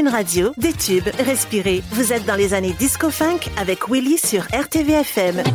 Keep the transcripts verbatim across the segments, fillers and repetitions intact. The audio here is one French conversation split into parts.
une radio, des tubes, respirez. Vous êtes dans les années disco-funk avec Willy sur R T V F M.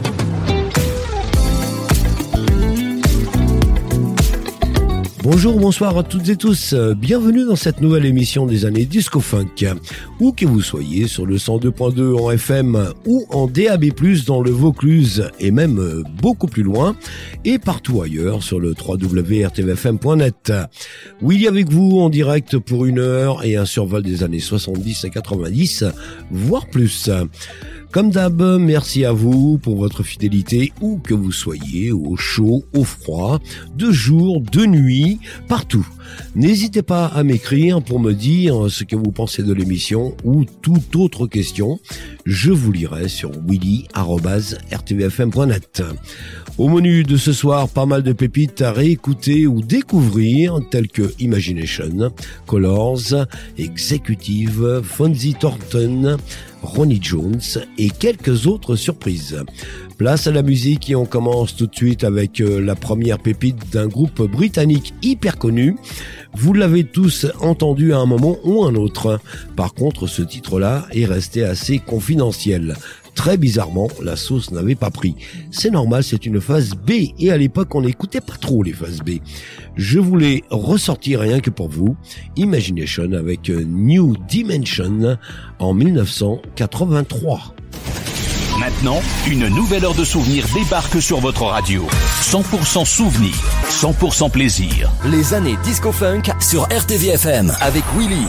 Bonjour, bonsoir à toutes et tous. Bienvenue dans cette nouvelle émission des années Disco Funk. Où que vous soyez, sur le cent deux point deux en F M ou en D A B plus, dans le Vaucluse et même beaucoup plus loin, et partout ailleurs sur le w w w point r t v f m point net. Willy avec vous en direct pour une heure et un survol des années soixante-dix à quatre-vingt-dix, voire plus. Comme d'hab, merci à vous pour votre fidélité, où que vous soyez, au chaud, au froid, de jour, de nuit, partout. N'hésitez pas à m'écrire pour me dire ce que vous pensez de l'émission ou toute autre question. Je vous lirai sur willy arobase r t v f m point net. Au menu de ce soir, pas mal de pépites à réécouter ou découvrir, telles que Imagination, Colors, Executive, Fonzie Thornton, Ronnie Jones et quelques autres surprises. Place à la musique et on commence tout de suite avec la première pépite d'un groupe britannique hyper connu. Vous l'avez tous entendu à un moment ou un autre. Par contre, ce titre-là est resté assez confidentiel. Très bizarrement, la sauce n'avait pas pris. C'est normal, c'est une phase B et à l'époque, on n'écoutait pas trop les phases B. Je voulais ressortir rien que pour vous, Imagination avec New Dimension en dix-neuf cent quatre-vingt-trois. Maintenant, une nouvelle heure de souvenirs débarque sur votre radio. cent pour cent souvenirs, cent pour cent plaisir. Les années Disco Funk sur R T V F M avec Willy.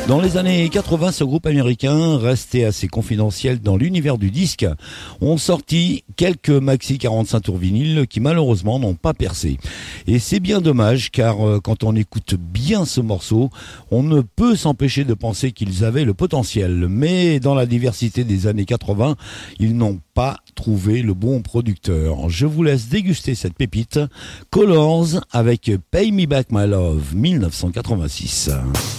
Dans les années quatre-vingts, ce groupe américain, resté assez confidentiel dans l'univers du disque, ont sorti quelques maxi quarante-cinq tours vinyle qui malheureusement n'ont pas percé. Et c'est bien dommage car euh, quand on écoute bien ce morceau, on ne peut s'empêcher de penser qu'ils avaient le potentiel. Mais dans la diversité des années quatre-vingts, ils n'ont pas trouvé le bon producteur. Je vous laisse déguster cette pépite. Colors avec Pay Me Back My Love dix-neuf cent quatre-vingt-six.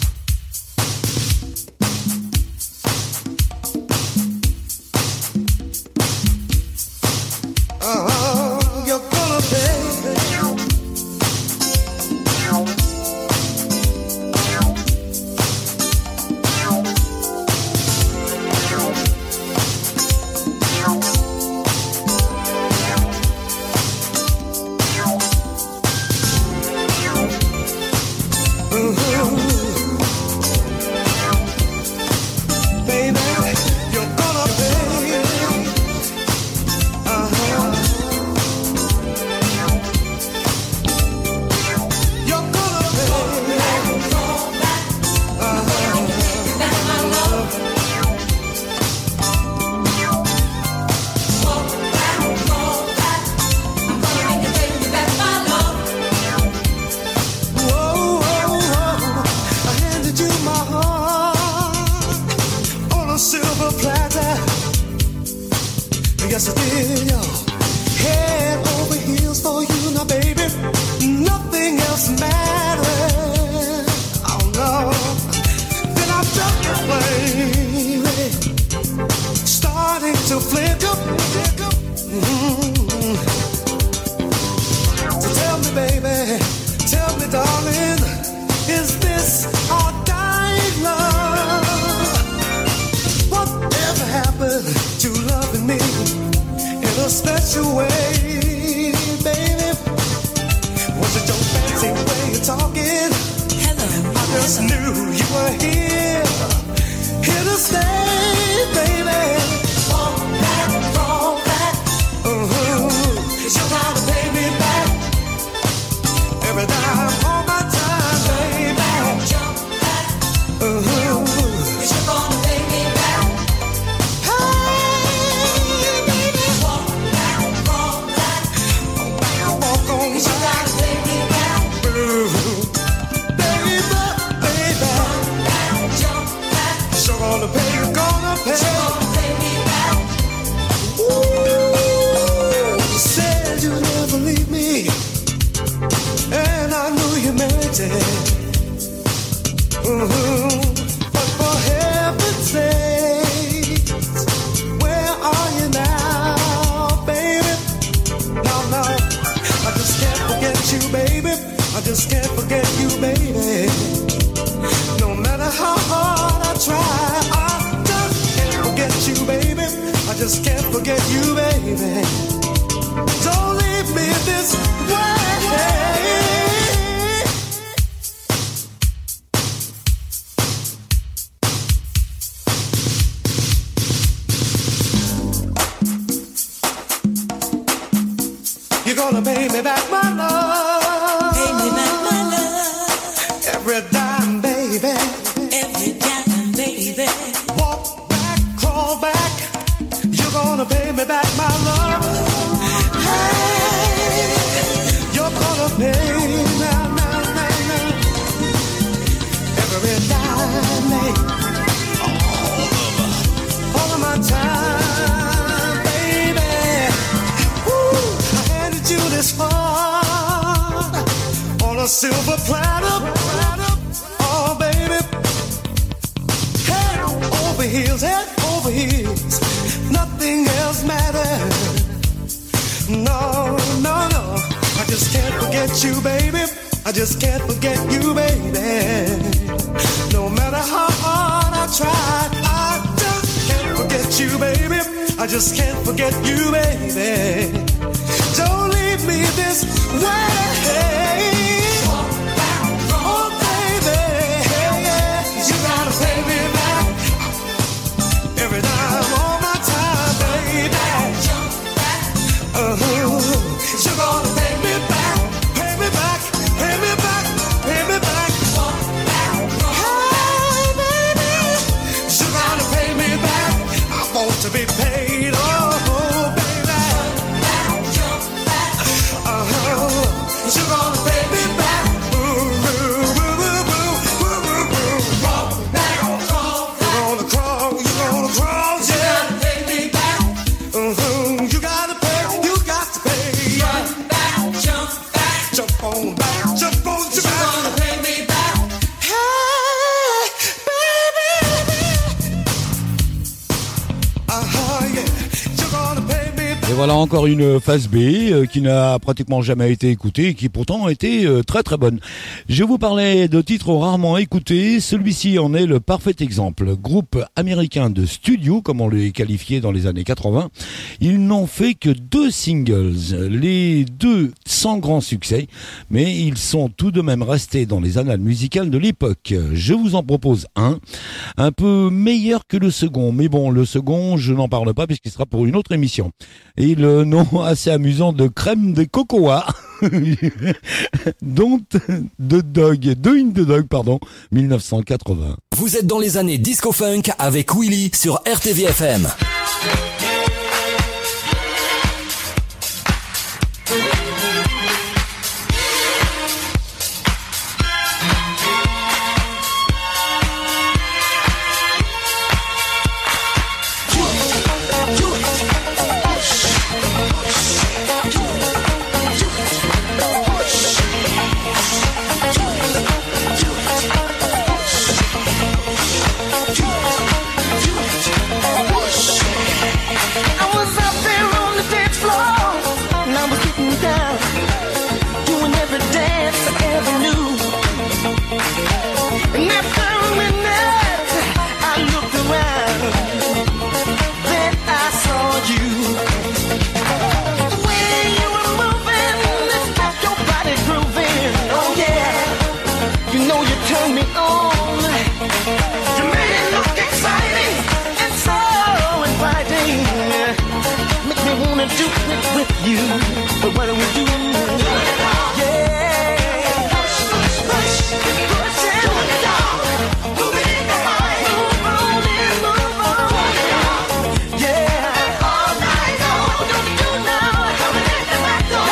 Silver platter, oh baby, head over heels, head over heels, nothing else matters. No, no, no, I just can't forget you, baby. I just can't forget you, baby. No matter how hard I try, I just can't forget you, baby. I just can't forget you, baby. Don't leave me this way. Hey, baby. to be paid. Oh, baby. Uh-huh. You're gonna pay me back. Ooh, ooh, ooh, ooh, ooh, ooh, ooh. Crawl back, crawl back. You're gonna crawl, you're gonna crawl, yeah. You gotta pay me back. Uh-huh. You gotta pay, you got to pay. Run back, jump back. Jump on back, jump on, jump back. You're gonna pay me back. Hey, baby. Uh-huh, yeah. You're gonna pay me back. Et voilà encore une phase B euh, qui n'a pratiquement jamais été écoutée et qui pourtant a été euh, très très bonne. Je vous parlais de titres rarement écoutés, celui-ci en est le parfait exemple. Groupe américain de studio, comme on les qualifiait dans les années quatre-vingts, ils n'ont fait que deux singles, les deux sans grand succès, mais ils sont tout de même restés dans les annales musicales de l'époque. Je vous en propose un, un peu meilleur que le second, mais bon, le second, je n'en parle pas puisqu'il sera pour une autre émission. Et le nom assez amusant de crème de cocoa, Don't the Dog, Doing the Dog, pardon, dix-neuf cent quatre-vingts. Vous êtes dans les années disco funk avec Willy sur R T V F M. You, but what are we doing? Yeah, push, push, push, push it, turn it down, move it in the mind, move on in, move on, yeah, all night long. What do we do now? Coming in the back door,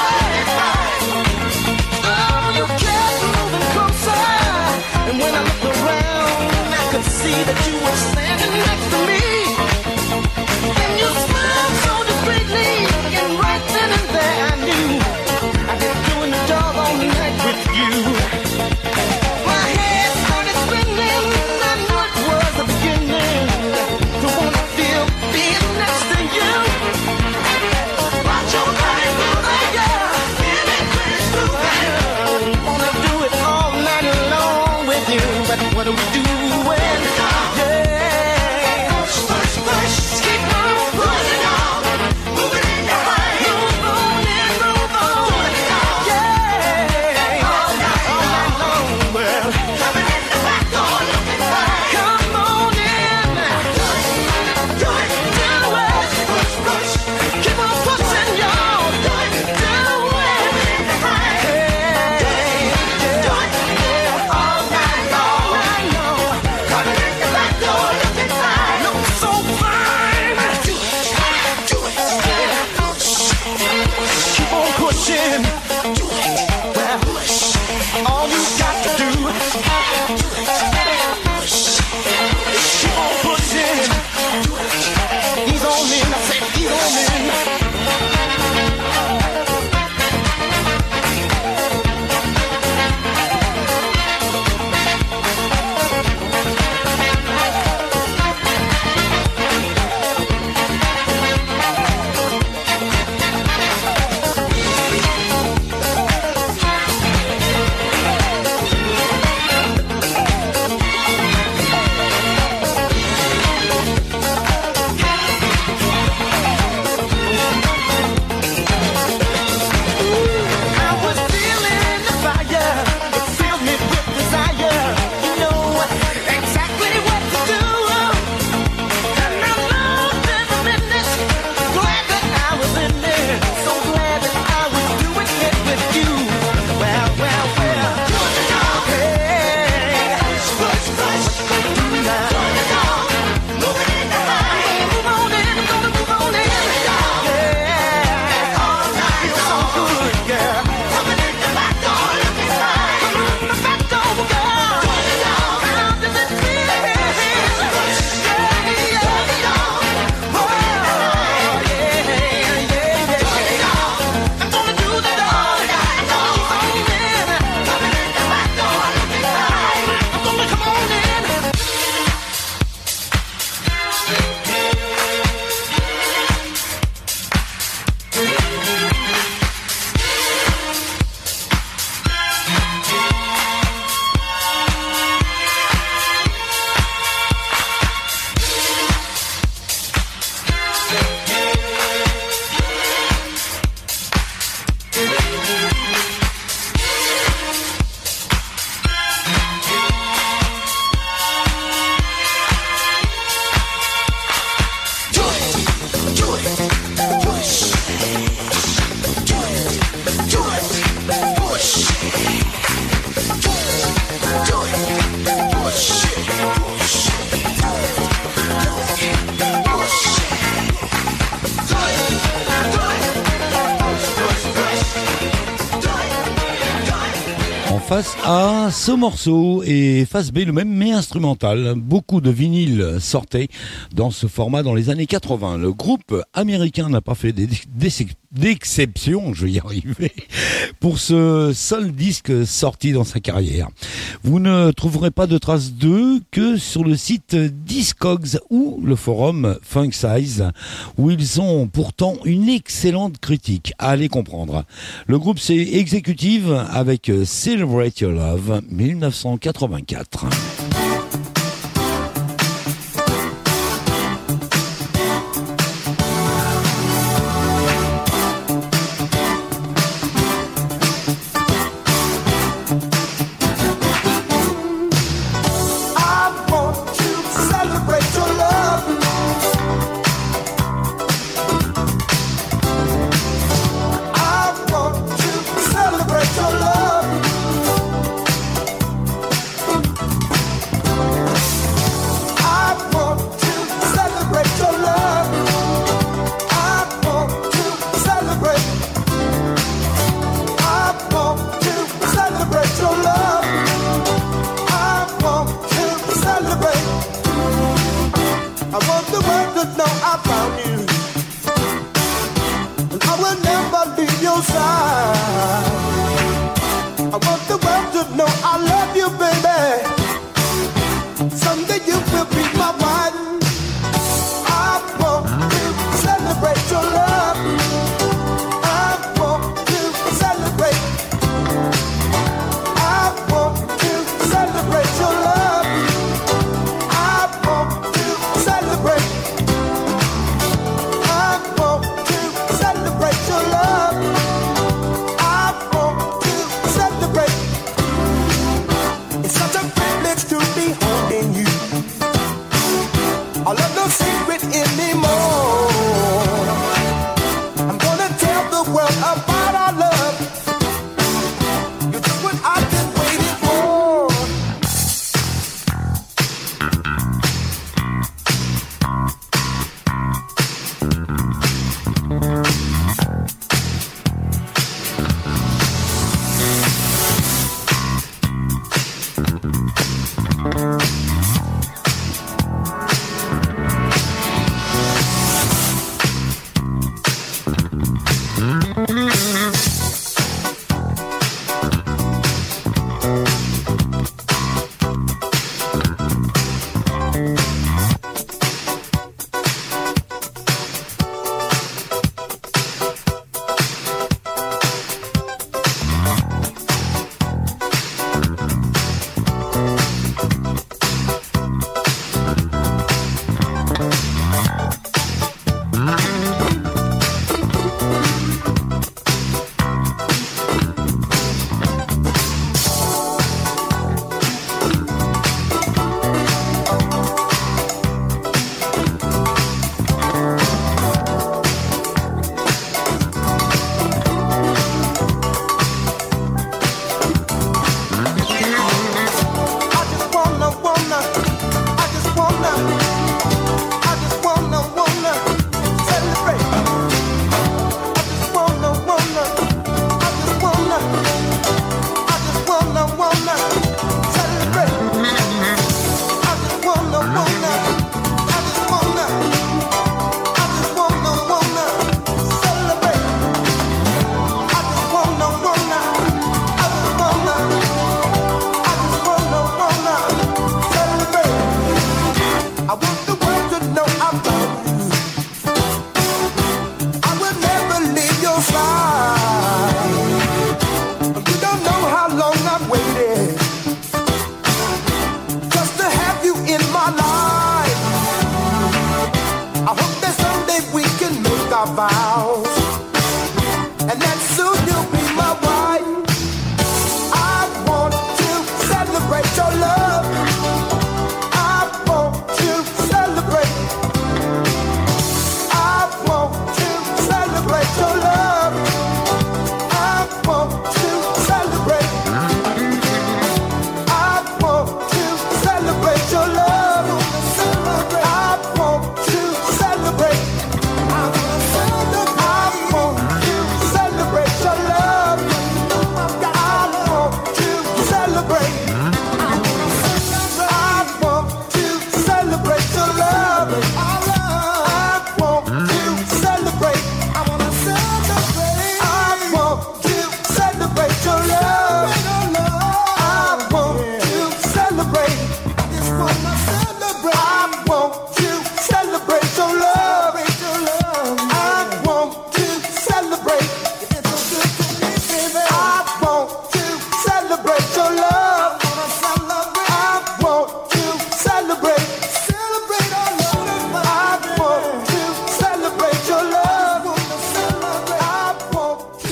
oh, you kept moving closer, and when I looked around, I could see that you were standing next to me, and you smiled so discreetly. Right then and there I knew I'd been doing the job all night with you. My head started spinning, I knew it was the beginning to wanna feel being next to you. Watch your body moving, yeah, feel it when it's moving. Wanna do it all night long with you, but what do we do when, yeah, push, push, push, keep on pushing on, moving. face A, ce morceau, et face B, le même mais instrumental. Beaucoup de vinyles sortaient dans ce format dans les années quatre-vingts. Le groupe américain n'a pas fait d'exception, je vais y arriver, pour ce seul disque sorti dans sa carrière. Vous ne trouverez pas de traces d'eux que sur le site Discogs ou le forum Funk Size, où ils ont pourtant une excellente critique. Allez comprendre. Le groupe c'est Executive avec Celebrate Your Love dix-neuf cent quatre-vingt-quatre. Just to have you in my life.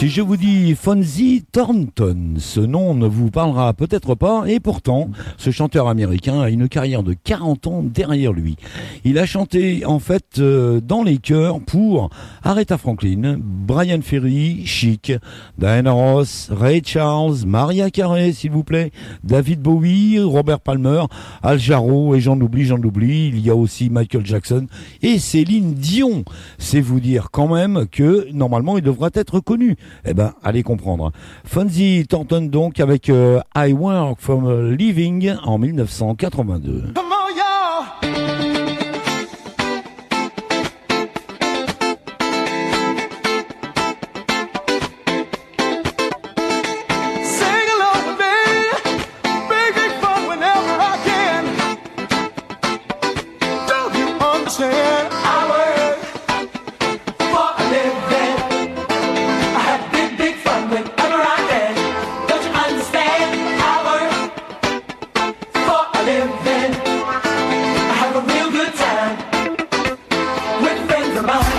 Si je vous dis Fonzie Thornton, ce nom ne vous parlera peut-être pas, et pourtant, ce chanteur américain a une carrière de quarante ans derrière lui. Il a chanté en fait euh, dans les chœurs pour Aretha Franklin, Brian Ferry, Chic, Diana Ross, Ray Charles, Mariah Carey s'il vous plaît, David Bowie, Robert Palmer, Al Jarreau, et j'en oublie, j'en oublie, il y a aussi Michael Jackson et Céline Dion. C'est vous dire quand même que normalement il devrait être connu. Eh ben, allez comprendre. Fonzie Thornton donc avec euh, I Work for a Living en mille neuf cent quatre-vingt-deux. Come on, y'all. Sing along with me. Big, big fun whenever I can. Don't you understand? I work for a living. I have big, big fun whenever I can. Don't you understand? I work for a living. I have a real good time with friends of mine.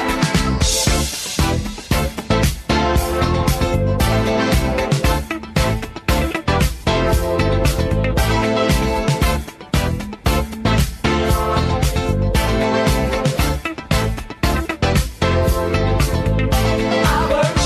I work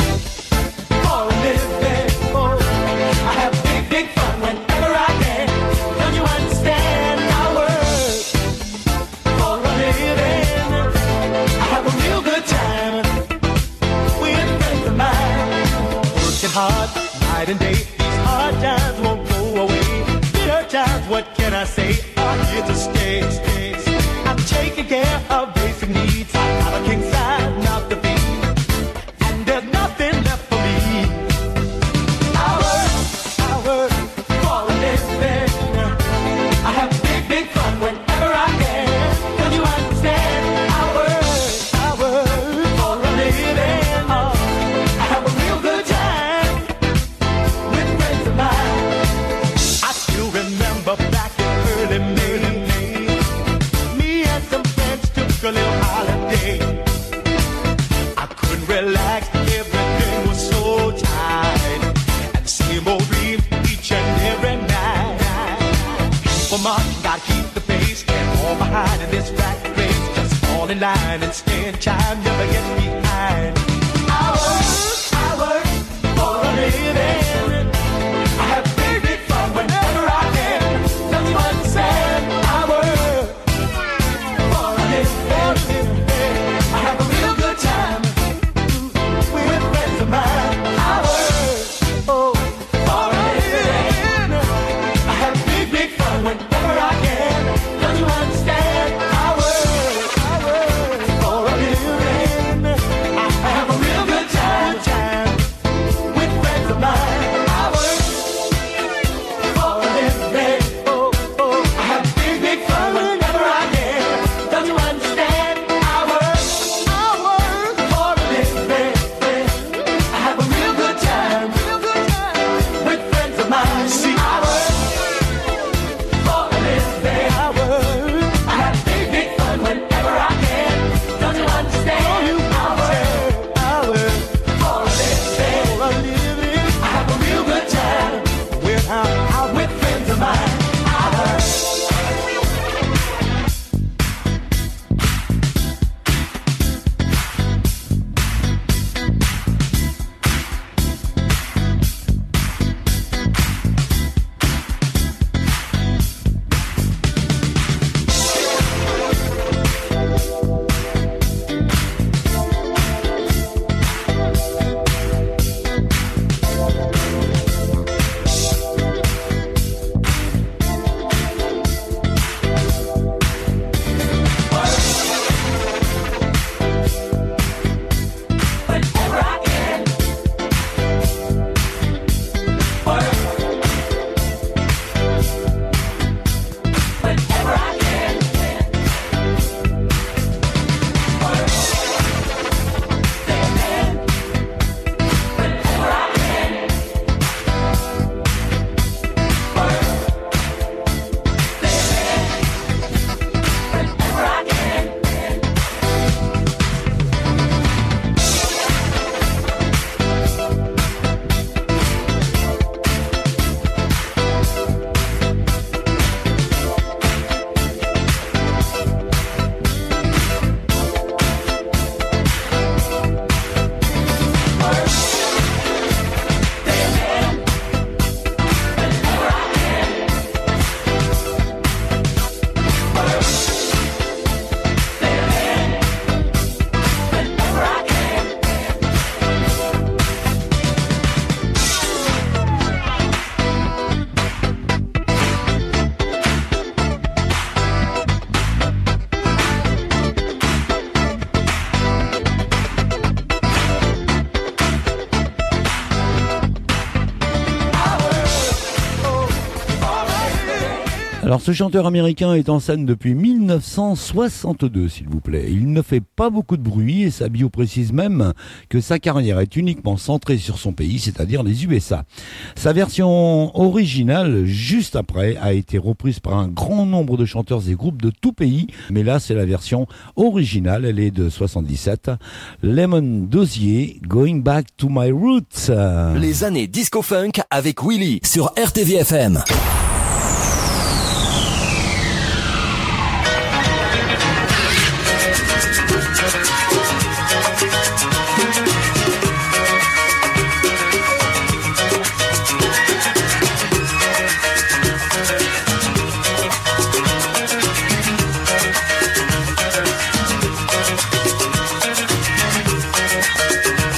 for a living. Oh, I have big, big fun whenever I can. Don't you understand? I work for a living. I have a real good time with friends of mine. Working hard, night and day. These hard times won't go away. Bitter times, what can I say? Are here to stay. stay, stay. I'm taking care of basic needs. I got a king size, not the beat. And there's nothing left for me. I work, I work for a living. I have big, big fun whenever I can. Don't you understand? I work, I work for a living. Oh, I have a real good time with friends of mine. I still remember back in early May, me and some friends took a little holiday. I couldn't relax, everything was so tight. And the same old dream each and every night. For much, gotta keep the pace, can't fall behind in this rat race. Just fall in line and stay in time, never get behind. I work, I work for a living. I have big, big fun whenever I can. Don't you understand? I work for a living. I have a real good time with friends of mine. I work, oh, for a living. I have big, big fun whenever I can. Don't you understand? I work, I work for a living. I Alors ce chanteur américain est en scène depuis mille neuf cent soixante-deux, s'il vous plaît. Il ne fait pas beaucoup de bruit et sa bio précise même que sa carrière est uniquement centrée sur son pays, c'est-à-dire les U S A. Sa version originale, juste après, a été reprise par un grand nombre de chanteurs et groupes de tout pays, mais là c'est la version originale, elle est de soixante-dix-sept. Lemon Dozier, Going Back to My Roots. Les années disco-funk avec Willy sur R T V F M.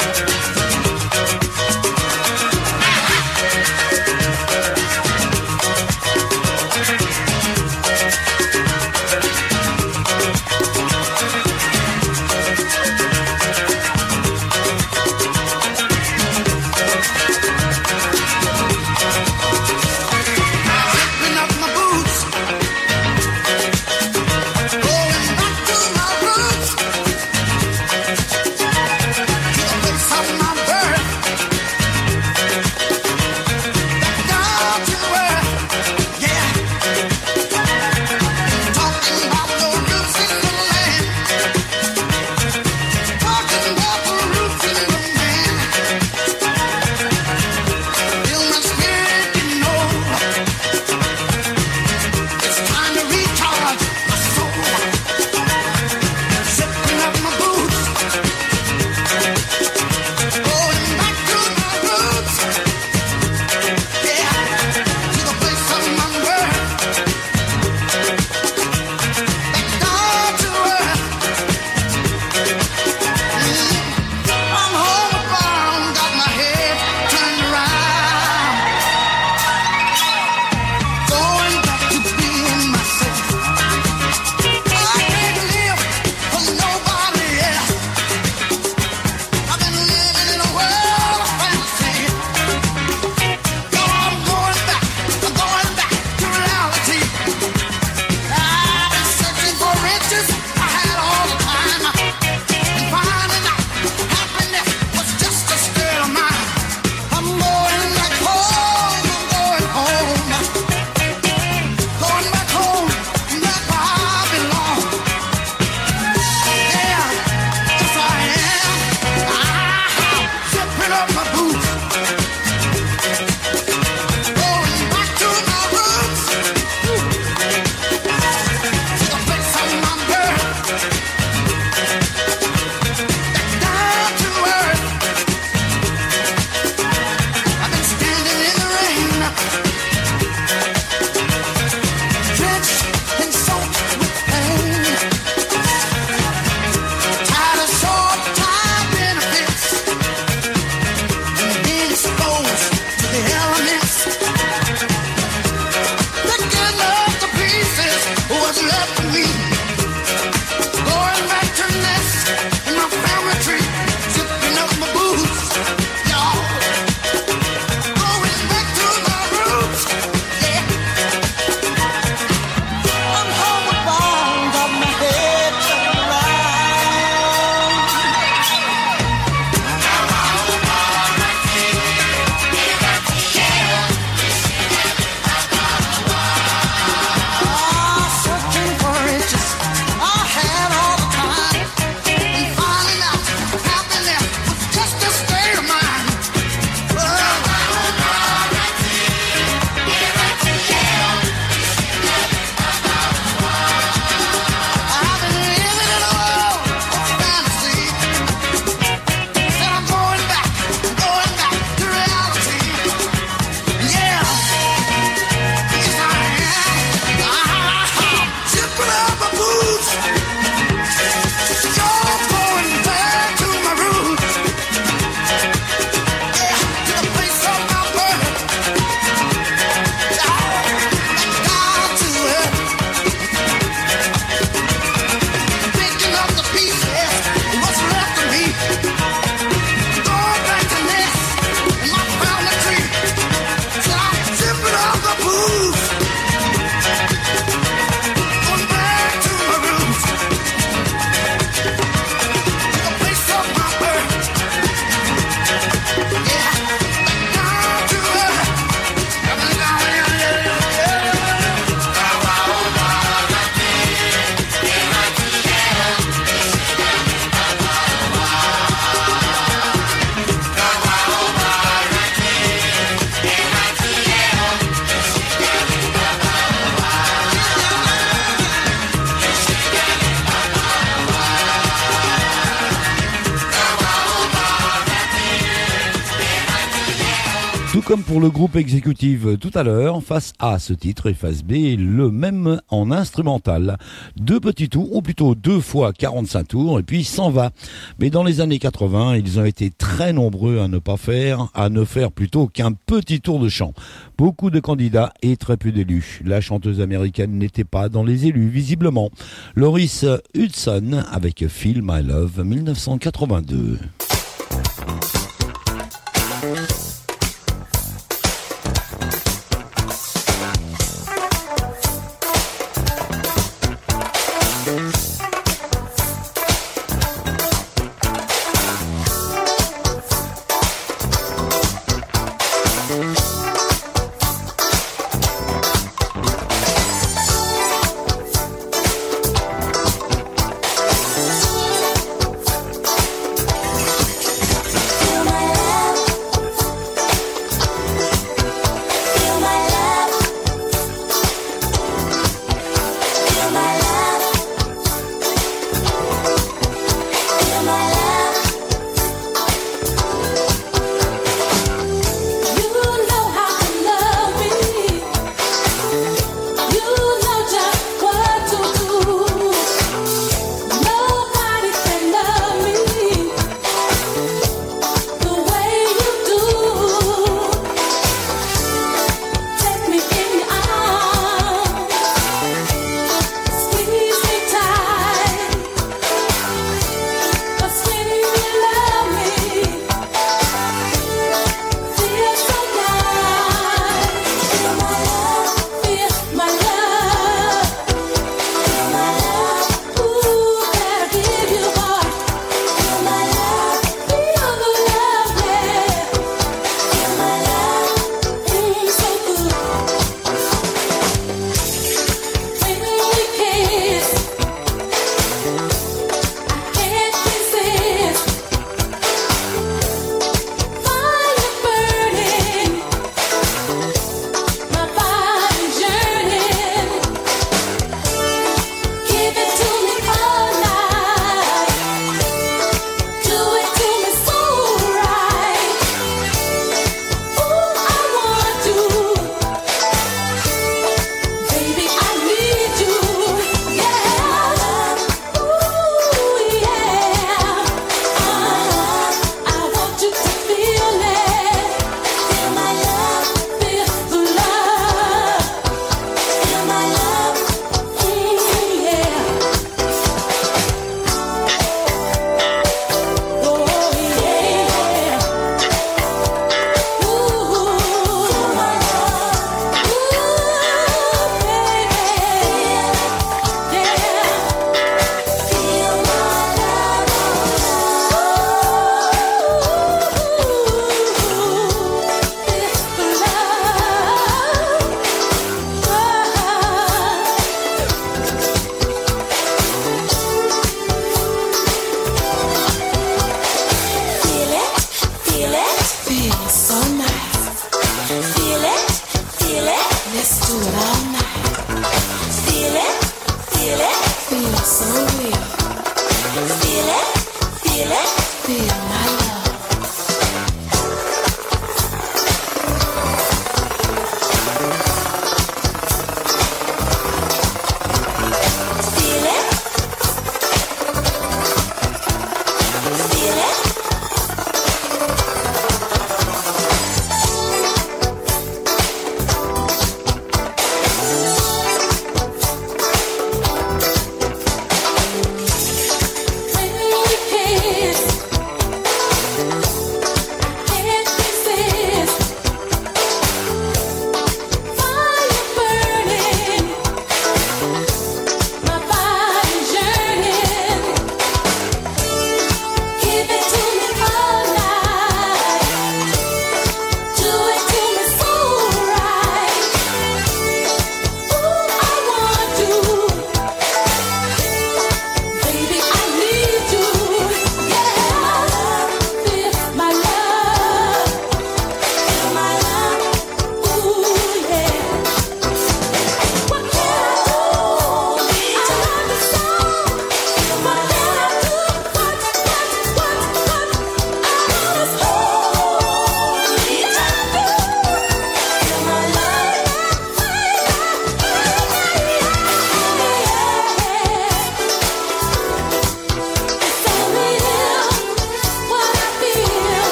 Back comme pour le groupe exécutif tout à l'heure, face A ce titre et face B le même en instrumental. Deux petits tours, ou plutôt deux fois quarante-cinq tours, et puis s'en va. Mais dans les années quatre-vingts, ils ont été très nombreux à ne pas faire, à ne faire plutôt qu'un petit tour de chant. Beaucoup de candidats et très peu d'élus. La chanteuse américaine n'était pas dans les élus, visiblement. Loris Hudson avec Feel My Love mille neuf cent quatre-vingt-deux. When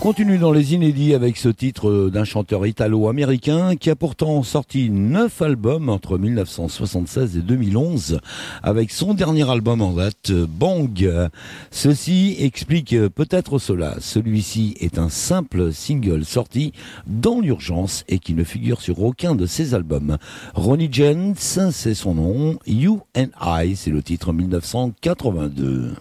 continue dans les inédits avec ce titre d'un chanteur italo-américain qui a pourtant sorti neuf albums entre mille neuf cent soixante-seize et deux mille onze avec son dernier album en date, Bang. Ceci explique peut-être cela. Celui-ci est un simple single sorti dans l'urgence et qui ne figure sur aucun de ses albums. Ronnie James, c'est son nom. You and I, c'est le titre mille neuf cent quatre-vingt-deux.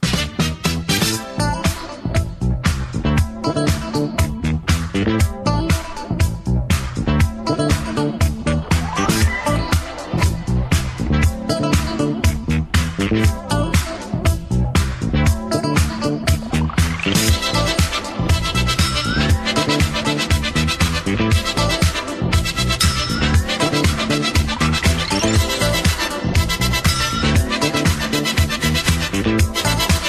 Thank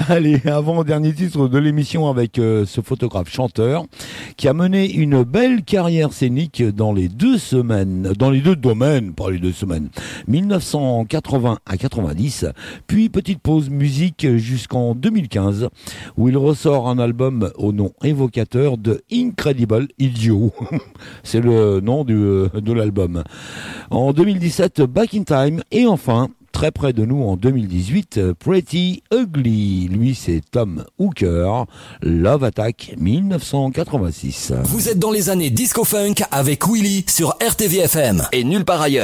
Allez, avant-dernier titre de l'émission avec euh, ce photographe-chanteur qui a mené une belle carrière scénique dans les deux semaines, dans les deux domaines, pas les deux semaines, mille neuf cent quatre-vingts à quatre-vingt-dix, puis petite pause musique jusqu'en deux mille quinze, où il ressort un album au nom évocateur de Incredible Idiot. C'est le nom du, de l'album. En deux mille dix-sept, Back in Time, et enfin, très près de nous en deux mille dix-huit, Pretty Ugly. Lui, c'est Tom Hooker, Love Attack mille neuf cent quatre-vingt-six. Vous êtes dans les années disco funk avec Willy sur R T V F M et nulle part ailleurs.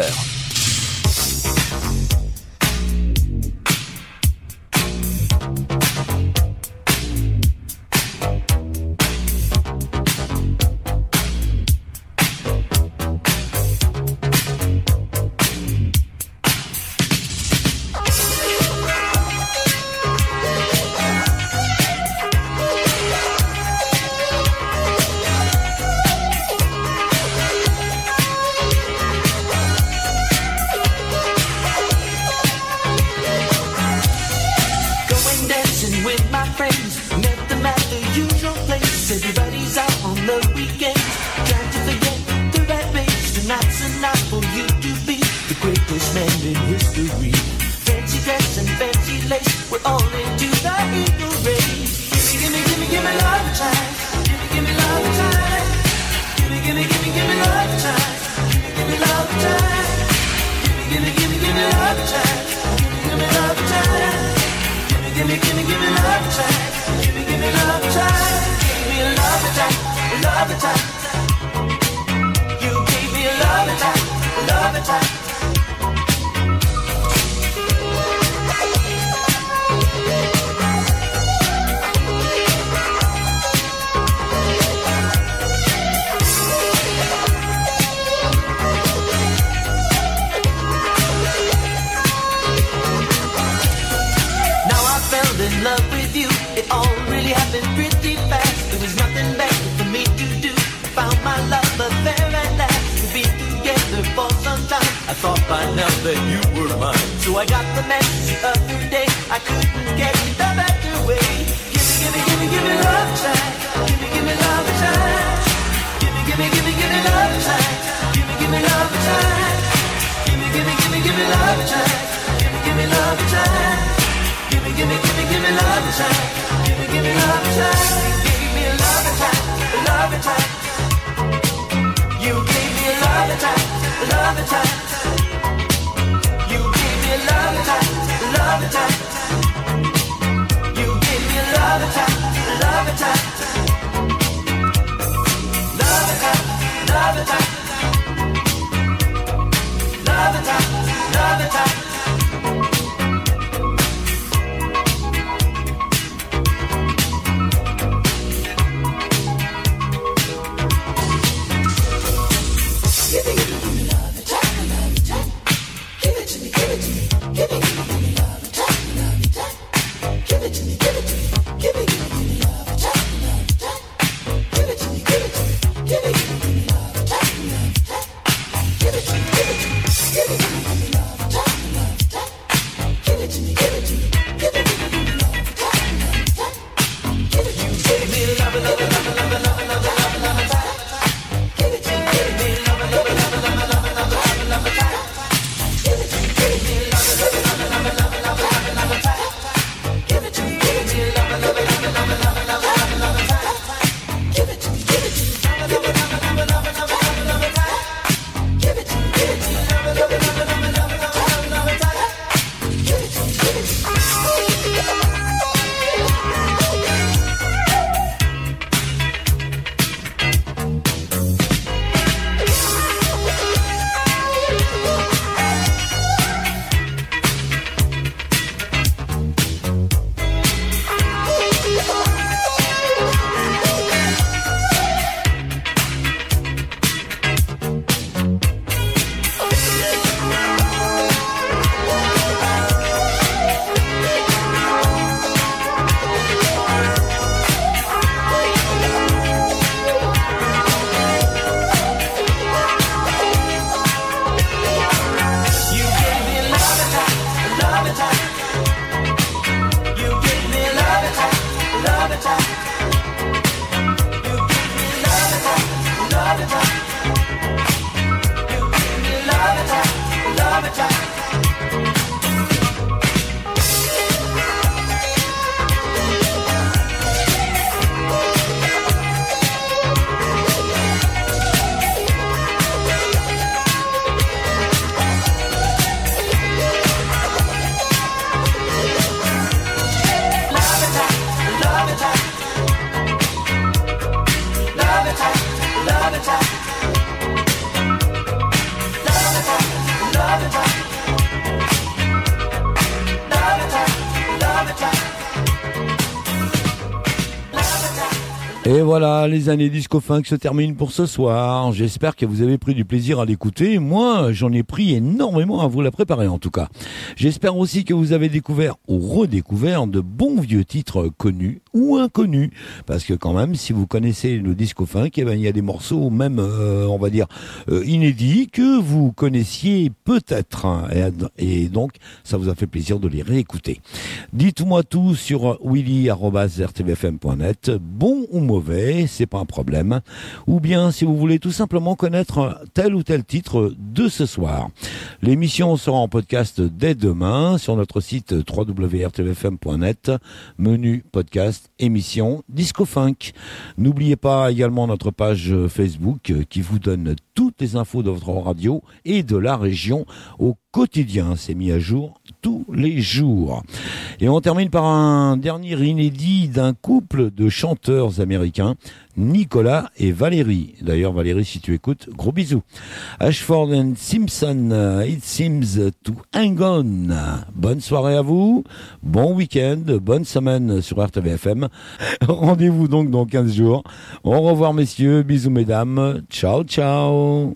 Et voilà, les années disco funk se terminent pour ce soir. J'espère que vous avez pris du plaisir à l'écouter. Moi, j'en ai pris énormément à vous la préparer en tout cas. J'espère aussi que vous avez découvert ou redécouvert de bons vieux titres connus ou inconnus. Parce que quand même, si vous connaissez le disco funk, eh ben, il y a des morceaux même, euh, on va dire, euh, inédits que vous connaissiez peut-être. Hein, et, et donc, ça vous a fait plaisir de les réécouter. Dites-moi tout sur willy arobase r t v f m point net. Bon ou mauvais, c'est pas un problème. Ou bien si vous voulez tout simplement connaître tel ou tel titre de ce soir. L'émission sera en podcast dès demain sur notre site w w w point r t v f m point net, menu podcast, émission Disco Funk. N'oubliez pas également notre page Facebook qui vous donne toutes les infos de votre radio et de la région au quotidien. C'est mis à jour tous les jours. Et on termine par un dernier inédit d'un couple de chanteurs américains, Nicolas et Valérie. D'ailleurs, Valérie, si tu écoutes, gros bisous. Ashford and Simpson, It Seems to Hang On. Bonne soirée à vous, bon week-end, bonne semaine sur R T V F M. Rendez-vous donc dans quinze jours. Au revoir messieurs, bisous mesdames, ciao ciao.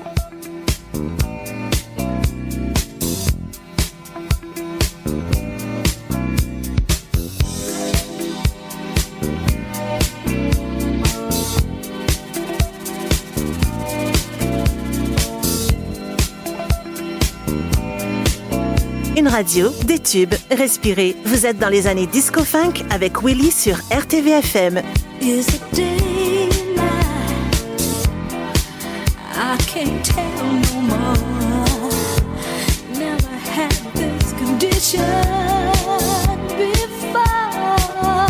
Une radio, des tubes, respirez. Vous êtes dans les années disco funk avec Willy sur R T V F M. Is it day and night? I can't tell no more. Never had this condition before.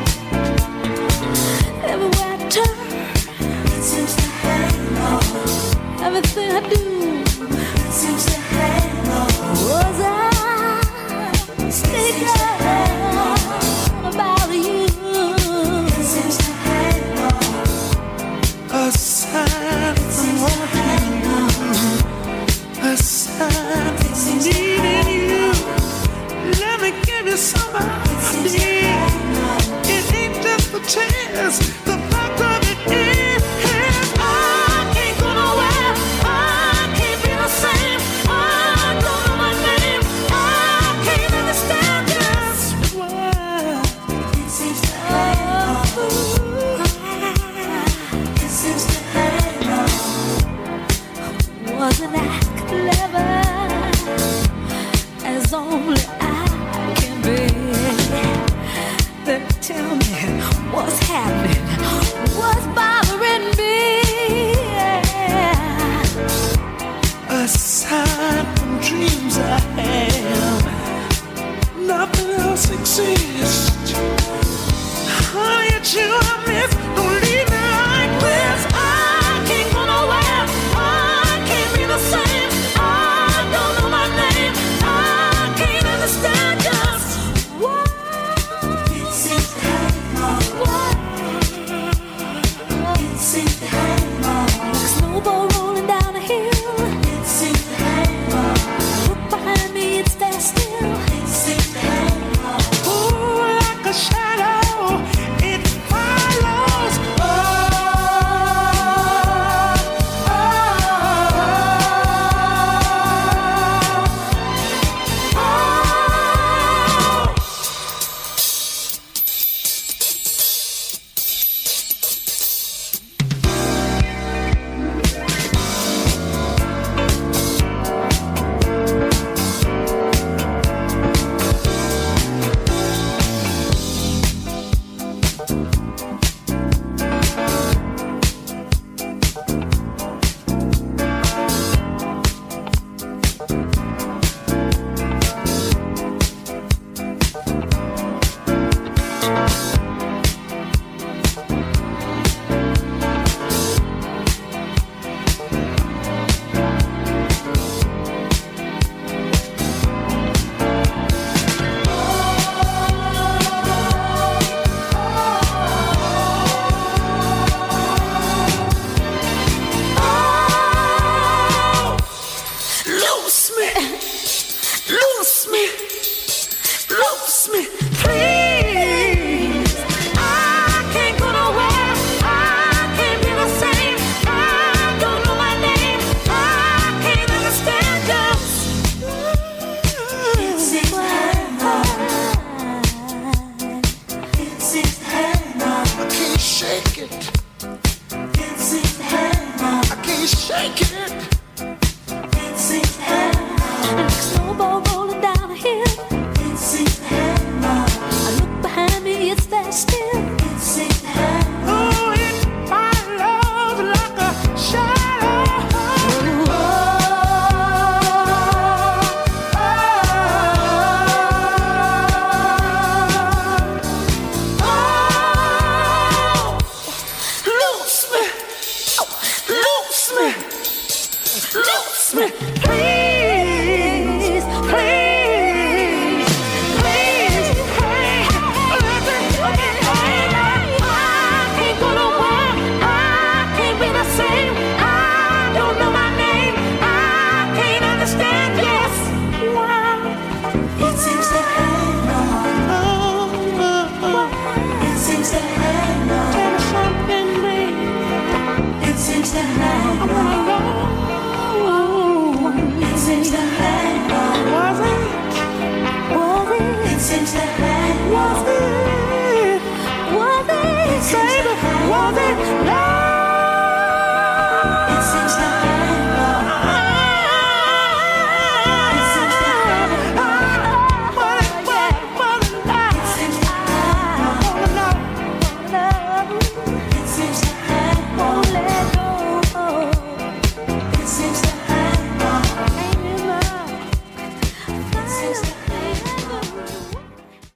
Everywhere I turn, it seems to hang on. Everything I do, it seems to hang on. Was I mistaken about you? It seems to hang on. A sign from wanting you, a sign from needing you. Let me give you some idea. It ain't just a chance. The fact of it is, I can't go nowhere. I can't be the same. shake it. Dixie Hammer. Like a snowball rolling down a hill. Dixie Hammer. I look behind me, it's there still. Dixie Hammer. Oh, it follows like a shadow. Oh, oh, oh. Loose me, loose me, loose me.